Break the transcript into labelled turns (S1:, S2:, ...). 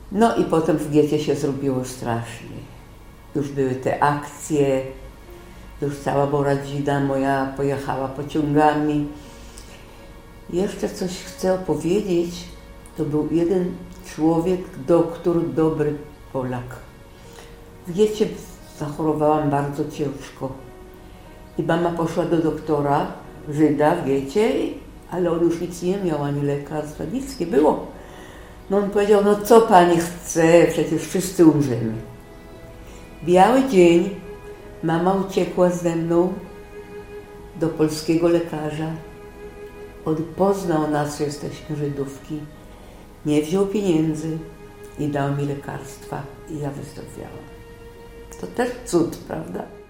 S1: No i potem w getcie się zrobiło strasznie. Już były te akcje, już cała rodzina moja pojechała pociągami. Jeszcze coś chcę opowiedzieć. To był jeden człowiek, doktor, dobry Polak. W getcie zachorowałam bardzo ciężko. I mama poszła do doktora, Żyda w getcie, ale on już nic nie miał, ani lekarstwa, nic nie było. No on powiedział, no co pani chce, przecież wszyscy umrzemy. Biały dzień, mama uciekła ze mną do polskiego lekarza. On poznał nas, że jesteśmy Żydówki. Nie wziął pieniędzy i dał mi lekarstwa i ja wyzdrowiałam. To też cud, prawda?